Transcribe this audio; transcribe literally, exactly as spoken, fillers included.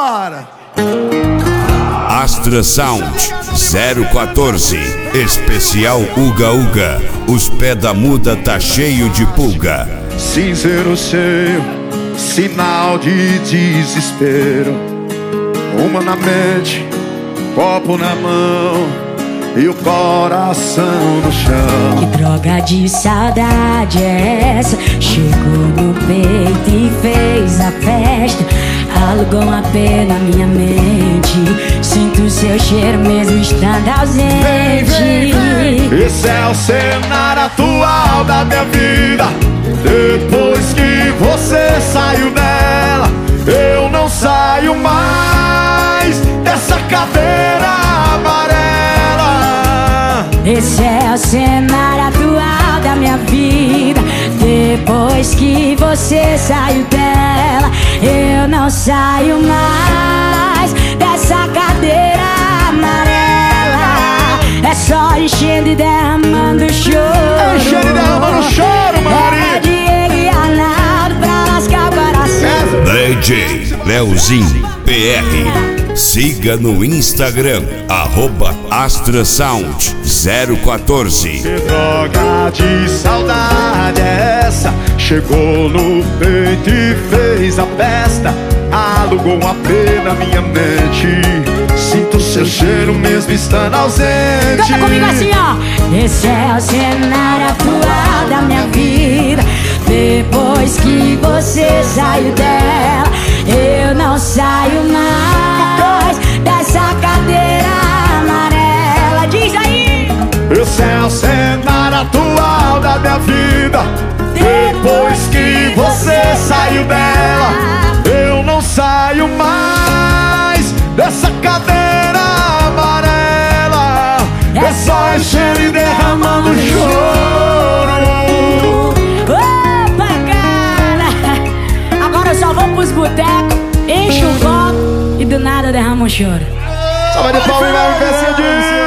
Vambora! Astra Sound zero quatorze, especial Uga Uga. Os pés da muda tá cheio de pulga. Cinzeiro cheio, sinal de desespero. Uma na mente, copo na mão e o coração no chão. Que droga de saudade é essa? Chegou no peito e fez a festa. Alugou um A P na minha mente. Sinto seu cheiro mesmo estando ausente. Vem, vem, vem. Esse é o cenário atual da minha vida. Depois que você saiu dela, eu não saio mais dessa cadeira amarela. Esse é o cenário atual da minha vida. Depois que você saiu dela, eu não saio mais dessa cadeira amarela. É só enchendo e derramando choro. Enchendo e derramando choro, Maria. É Diego e Arnaldo pra lascar o coração. D J Leozinho P R. Siga no Instagram, arroba Astra Sound zero quatorze. Que droga de saudade é essa? Chegou no peito e fez a festa. Alugou um A P na minha mente. Sinto seu cheiro mesmo estando ausente. Canta comigo assim, ó. Esse é o cenário atual da minha vida. Depois que você saiu dela, eu não saio mais dessa cadeira amarela. Diz aí! Esse é o cenário atual da minha vida. Depois que você saiu dela, eu não saio mais dessa cadeira amarela. É só enchendo e derramando choro. Opa, cara! Agora eu só vou pros botecos, encho o copo e do nada derrama um choro. Salve de palmas, vai, P C D!